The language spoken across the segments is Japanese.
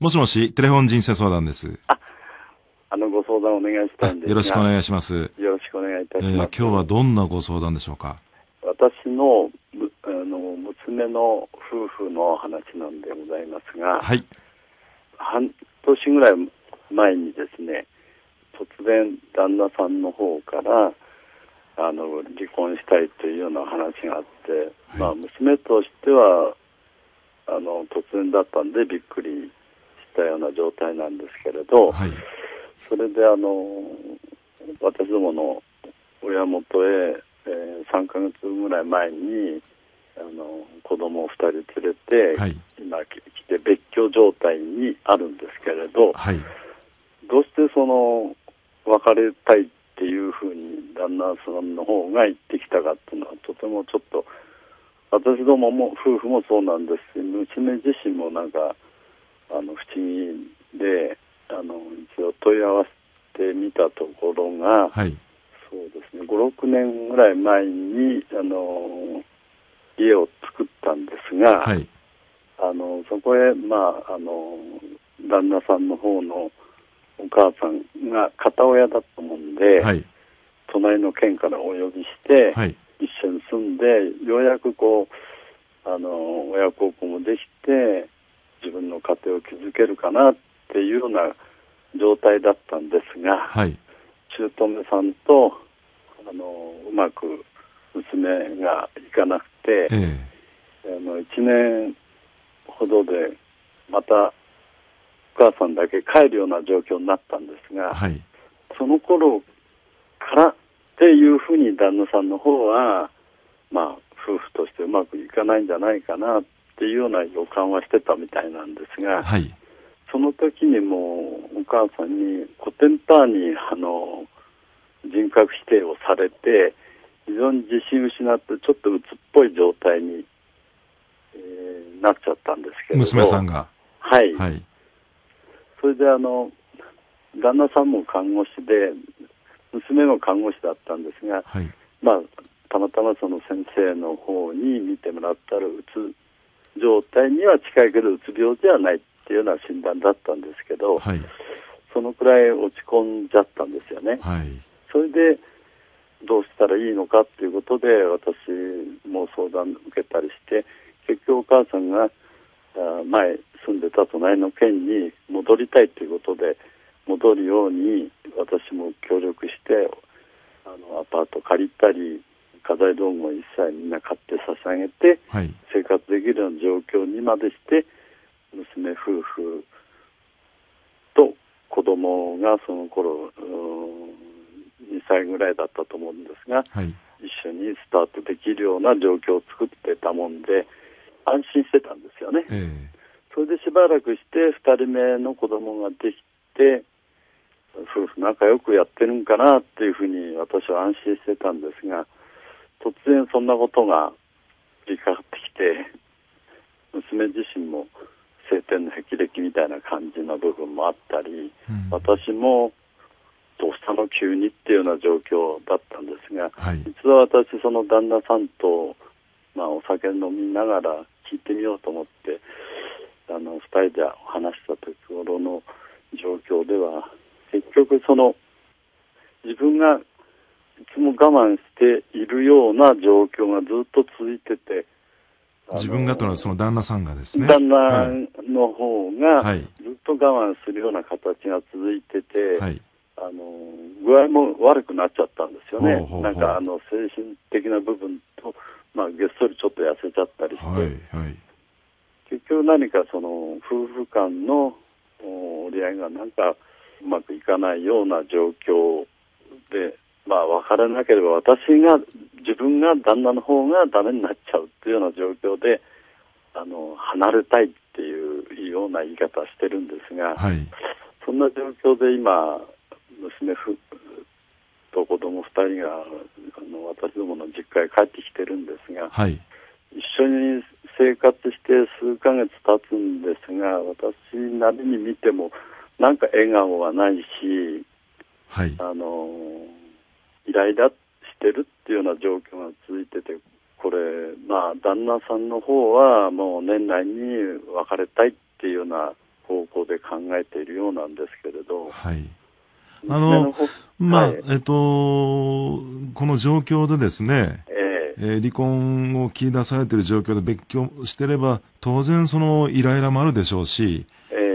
もしもし、テレフォン人生相談です。 ご相談お願いしたいんですが。 よろしくお願いします。 よろしくお願いいたします。 今日はどんなご相談でしょうか。 私の娘の夫婦の話なんでございますが、 はい。 半年ぐらい前にですね、突然旦那さんの方から離婚したいというような話があって、はい、娘としては突然だったんでびっくりしたような状態なんですけれど、はい、それで私どもの親元へ、3ヶ月ぐらい前に子供を2人連れて、はい、今来て別居状態にあるんですけれど、はい、どうして別れたいっていうふうに旦那さんの方が言ってきたかっていうのはとてもちょっと私どもも夫婦もそうなんですし、娘自身もなんか不思議で一応問い合わせてみたところが、はい、そうですね、5、6年ぐらい前に家を作ったんですが、はい、そこへ旦那さんの方のお母さんが片親だったもんで、はい、隣の県からお呼びして、はい、一緒に住んでようやく親孝行もできて自分の家庭を築けるかなっていうような状態だったんですが、はい、姑さんとうまく娘がいかなくて、1年ほどでまたお母さんだけ帰るような状況になったんですが、はい、その頃からっていうふうに旦那さんの方は夫婦としてうまくいかないんじゃないかなっていうような予感はしてたみたいなんですが、はい、その時にもうお母さんにコテンパンに人格否定をされて非常に自信を失ってちょっと鬱っぽい状態に、なっちゃったんですけれど、 娘さんが、 はい、はい、それで旦那さんも看護師で娘も看護師だったんですが、はい、たまたまその先生の方に見てもらったらうつ状態には近いけどうつ病ではないっていうような診断だったんですけど、はい、そのくらい落ち込んじゃったんですよね、はい、それでどうしたらいいのかっていうことで私も相談受けたりして結局お母さんが前住んでた隣の県に戻りたいということで戻るように私も協力してアパート借りたり家財道具を一切みんな買って差し上げて、はい、生活できるような状況にまでして娘夫婦と子供がその頃2歳ぐらいだったと思うんですが、はい、一緒にスタートできるような状況を作ってたもんで安心してたんですよね、それでしばらくして2人目の子供ができて夫婦仲良くやってるんかなっていうふうに私は安心してたんですが突然そんなことが降りかかってきて娘自身も晴天の霹靂みたいな感じの部分もあったり、私もどうしたの急にっていうような状況だったんですが、はい、一度私その旦那さんと、お酒飲みながら聞いてみようと思って2人で話した時頃の状況では結局自分がいつも我慢しているような状況がずっと続いてて自分がというのはその旦那さんがですね旦那の方がずっと我慢するような形が続いてて、はい、具合も悪くなっちゃったんですよね。なんか精神的な部分と、げっそりちょっと痩せちゃったりして、はいはい、結局何かその夫婦間の折り合いがなんかうまくいかないような状況で別れなければ自分が旦那の方がダメになっちゃうっていうような状況で離れたいっていうような言い方してるんですが、はい、そんな状況で今娘夫婦と子供2人が私どもの実家へ帰ってきてるんですが、はい、一緒に生活して数ヶ月経つんですが私なりに見てもなんか笑顔はないし、はい、イライラしてるっていうような状況が続いててこれ旦那さんの方はもう年内に別れたいっていうような方向で考えているようなんですけれど。 はい。 娘の方まあ、 はいこの状況でですね、離婚を切り出されている状況で別居してれば、当然そのイライラもあるでしょうし、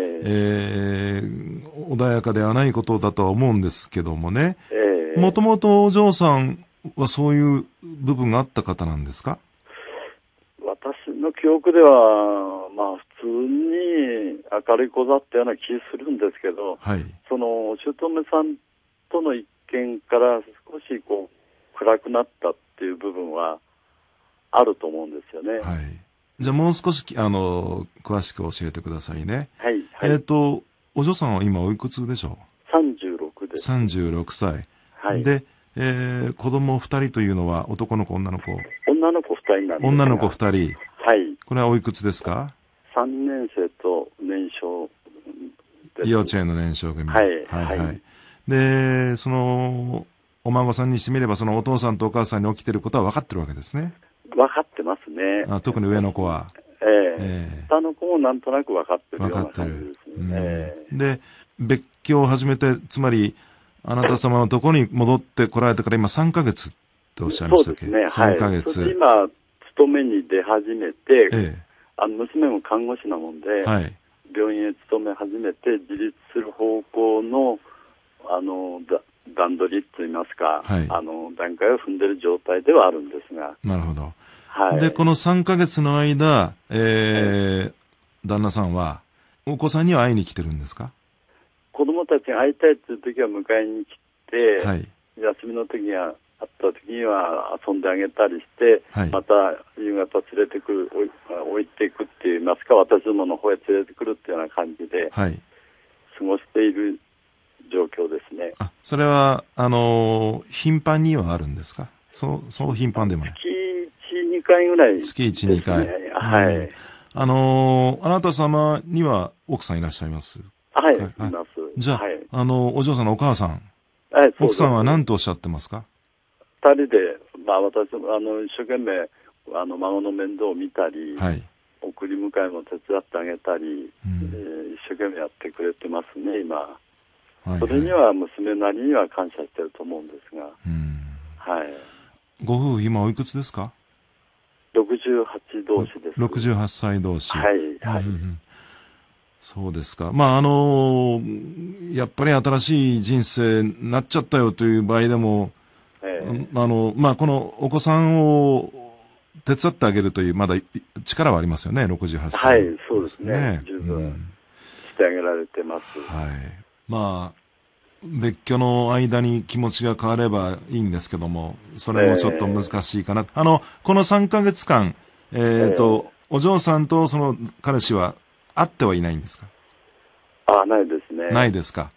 穏やかではないことだとは思うんですけどもね。もともとお嬢さんはそういう部分があった方なんですか？ 私の記憶では、まあ普通に明るい子だったような気するんですけど、 はい。 その姑さんとの一見から少しこう暗くなったっていう部分はあると思うんですよね。 はい。じゃあもう少し、詳しく教えてくださいね。 はい、はい。 お嬢さんは今おいくつでしょ 36 う？ です。 36 歳。 はい。 で、子供2人というのは男の子、女の子？ 女の子2人なんですが。 女の子2人。 はい。 これはおいくつですか 3年生と年少です。 幼稚園の年少組。 はい。 はいはい。 はい。で、お孫さんにしてみれば、そのお父さんとお母さんに起きてることは分かってるわけですね。 分かってますね。 特に上の子は。 下の子もなんとなく分かってるような分かってる。 感じですね。 で、別居を始めて、つまり、あなた様のところに戻ってこられてから今3ヶ月っておっしゃいましたっけ？ そうですね。 3ヶ月。 それで今、勤めに出始めて、 ええ。 娘も看護師なもんで、 はい。 病院へ勤め始めて自立する方向の、段取りといいますか、 はい。 段階を踏んでる状態ではあるんですが。 なるほど。 はい。 で、この3ヶ月の間、旦那さんは、お子さんには会いに来てるんですか？ 子供たちが会いたいっていう時は迎えに来て、 はい。 休みの時には、会った時には遊んであげたりして、 はい、 また夕方連れてくる、置いていくって言いますか、私どもの方へ連れてくるっていうような感じで、 はい。 過ごしている状況ですね。 それは、頻繁にはあるんですか？そう頻繁でもない。 月1、2回ぐらいですね。 月1、2回。 はい。 あなた様には奥さんいらっしゃいます？ はい、います。 じゃあ、 はい、 お嬢さんのお母さん。 はい、 奥さんは何とおっしゃってますか？ 二人で、まあ私も、一生懸命、孫の面倒を見たり、 はい。 送り迎えも手伝ってあげたり、一生懸命やってくれてますね、今。はいはい、それには娘なりには感謝してると思うんですが。はい。 ご夫婦今おいくつですか ？68同士です。 68歳同士。 はい、はい。 そうですか。まあ、やっぱり新しい人生になっちゃったよという場合でも、まあ、このお子さんを手伝ってあげるという、まだ力はありますよね、68歳。 はい、そうですね。十分してあげられてます。 はい。まあ、別居の間に気持ちが変わればいいんですけども、それもちょっと難しいかな。この3ヶ月間、お嬢さんとその彼氏は会ってはいないんですか？ ないですね。 ないですか。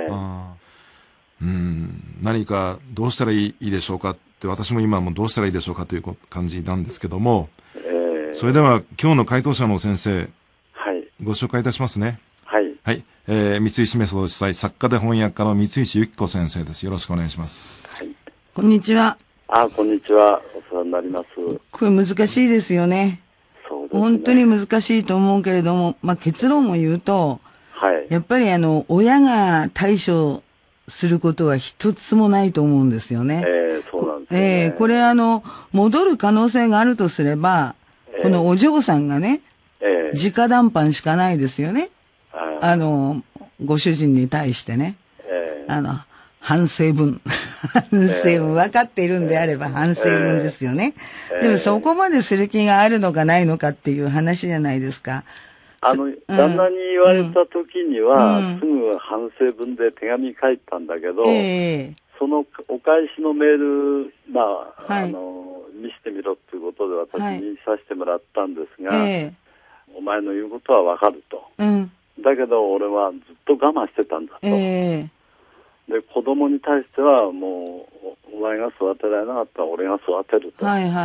何かどうしたらいいでしょうかって、私も今もどうしたらいいでしょうかという感じなんですけども、それでは今日の回答者の先生、 はい、 ご紹介いたしますね。 はい。 はい。三石メソッド主催、作家で翻訳家の三石由紀子先生です。よろしくお願いします。 はい。 こんにちは。 こんにちは。お世話になります。 これ難しいですよね。 そうですね。 本当に難しいと思うけれども、まあ、結論を言うと、 はい。 やっぱり親が対処することは一つもないと思うんですよね。 そうなんですね。 これ戻る可能性があるとすれば、このお嬢さんがね、直談判しかないですよね。ご主人に対してね。反省文。反省文。分かっているんであれば反省文ですよね。でもそこまでする気があるのかないのかっていう話じゃないですか。 旦那に言われた時には、すぐ反省文で手紙書いたんだけど、そのお返しのメール、見せてみろっていうことで私にさせてもらったんですが、お前の言うことはわかると。だけど俺はずっと我慢してたんだと。で、子供に対してはもう、お前が育てられなかったら俺が育てると。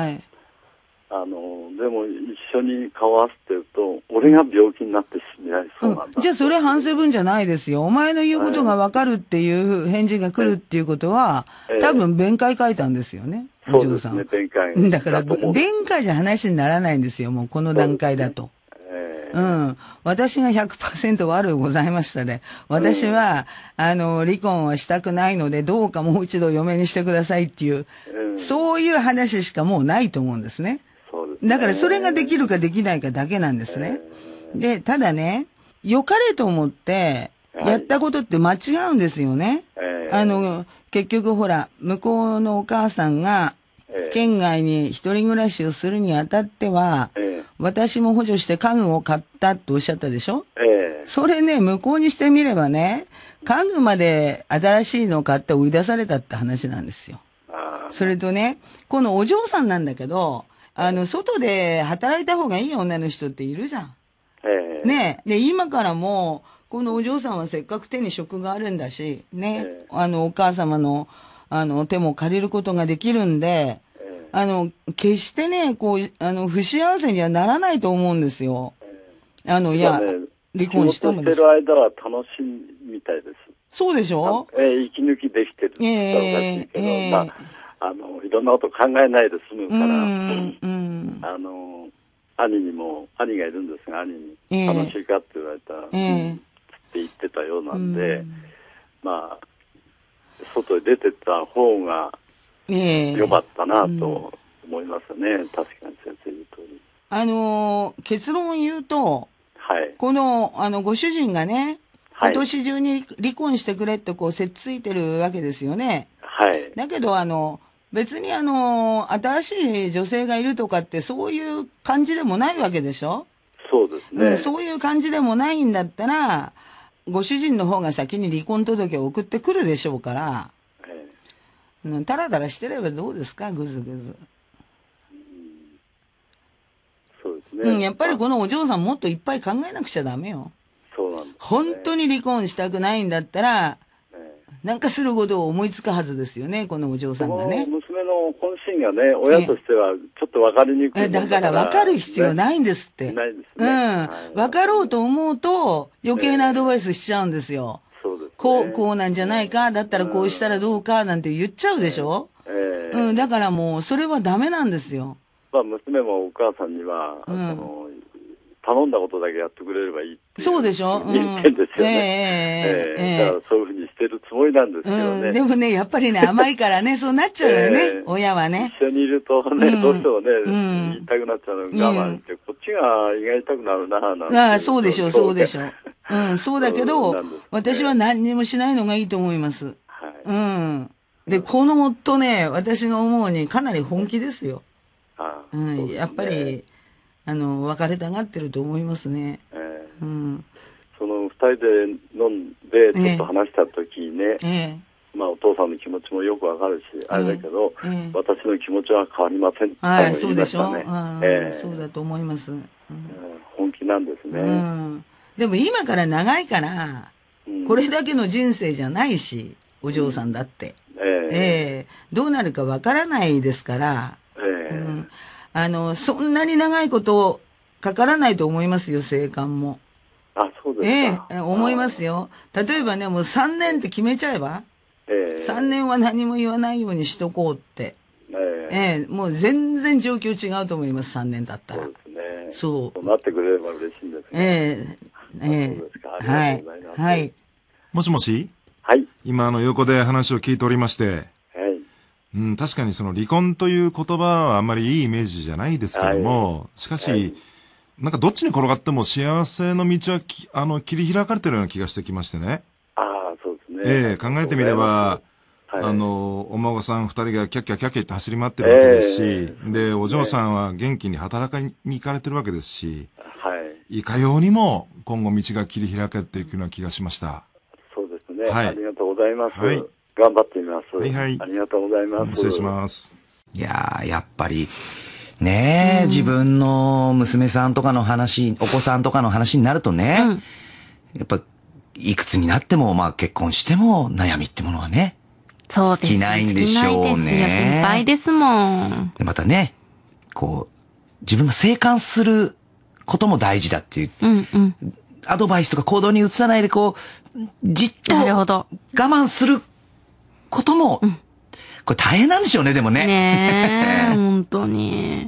でも一緒に顔を合わせてると、俺が病気になってしまいそうなんだ。 じゃあそれ反省文じゃないですよ。お前の言うことがわかるっていう返事が来るっていうことは、多分弁解書いたんですよね、お嬢さん。 そうですね、弁解。 だから、弁解じゃ話にならないんですよ、もうこの段階だと。 うん。私が 100% 悪うございましたで、私は、離婚はしたくないので、どうかもう一度嫁にしてくださいっていう、そういう話しかもうないと思うんですね。 そうですね。 だからそれができるかできないかだけなんですね。で、ただね、良かれと思って、やったことって間違うんですよね。結局ほら、向こうのお母さんが、県外に一人暮らしをするにあたっては、私も補助して家具を買ったっておっしゃったでしょ。それね、向こうにしてみればね、家具まで新しいのを買って追い出されたって話なんですよ。それとね、このお嬢さんなんだけど、外で働いた方がいい女の人っているじゃん。ねえ。で、今からも、このお嬢さんはせっかく手に職があるんだし、ね、お母様の、手も借りることができるんで、決してね、こう、不幸せにはならないと思うんですよ。いや、離婚してもです。仕事してる間は楽しいみたいです。 そうでしょ？ 息抜きできてるって言ったらおかしいけど、まあ、いろんなこと考えないで済むから、兄がいるんですが、兄に楽しいかって言われたら、って言ってたようなんで、まあ、外に出てった方が良かったなと思いますね。確かに先生言う通り。 結論を言うと、この、ご主人がね、今年中に離婚してくれってこう、せっついてるわけですよね。だけど、別に新しい女性がいるとかってそういう感じでもないわけでしょ？ そうですね。 そういう感じでもないんだったら、ご主人の方が先に離婚届を送ってくるでしょうから、タラタラしてればどうですか、ぐずぐず。 そうですね。 やっぱりこのお嬢さんもっといっぱい考えなくちゃダメよ。 そうなんですね。 本当に離婚したくないんだったら、なんかすることを思いつくはずですよね、このお嬢さんがね。 娘の本心がね、親としてはちょっと分かりにくいだから分かる必要ないんですって。 ないですね。 分かろうと思うと余計なアドバイスしちゃうんですよ。 そうですね。 こうなんじゃないか、だったらこうしたらどうかなんて言っちゃうでしょ。だからもうそれはダメなんですよ。 まあ娘もお母さんには、頼んだことだけやってくれればいいってそうでしょ。 言ってんですよね。だからそういうふうにしてるつもりなんですけどね。 でもね、やっぱりね、甘いからね、そうなっちゃうよね、親はね。 一緒にいるとね、どうしてもね、言いたくなっちゃうのに我慢して、こっちが胃が痛くなるな、なんて。 そうでしょう、そうでしょう。そうだけど、私は何にもしないのがいいと思います。で、この夫ね、私が思うにかなり本気ですよ。やっぱり、別れたがってると思いますね。 その二人で飲んでちょっと話した時にね、まあお父さんの気持ちもよくわかるし、あれだけど、私の気持ちは変わりませんって言いましたね。 そうでしょ。そうだと思います。 本気なんですね。 でも今から長いから、これだけの人生じゃないし、お嬢さんだって。どうなるかわからないですから、そんなに長いことかからないと思いますよ、生還も。 そうですか。 思いますよ。例えばね、もう3年って決めちゃえば、3年は何も言わないようにしとこうって。もう全然状況違うと思います、3年だったら。 そうですね。 そうなってくれれば嬉しいんですね。そうですか。ありがとうございます。 はい。もしもし？ はい。 今横で話を聞いておりまして、確かにその離婚という言葉はあんまりいいイメージじゃないですけども、しかし、なんかどっちに転がっても幸せの道は切り開かれてるような気がしてきましてね。 そうですね。 考えてみれば、お孫さん2人がキャッキャキャッキャって走り回ってるわけですし、で、お嬢さんは元気に働きに行かれてるわけですし、いかようにも今後道が切り開けていくような気がしました。 そうですね。ありがとうございます。頑張ってみます。ありがとうございます。 失礼します。 いやー、やっぱり、ねえ、自分の娘さんとかの話、お子さんとかの話になるとね、やっぱ、いくつになっても、まあ結婚しても悩みってものはね、 そうですね。 尽きないんでしょうね。 心配ですもん。 でまたね、こう、自分が生還することも大事だっていう、アドバイスとか行動に移さないでこう、じっと我慢することも、これ大変なんでしょうね、でもね。 ねえ、本当に。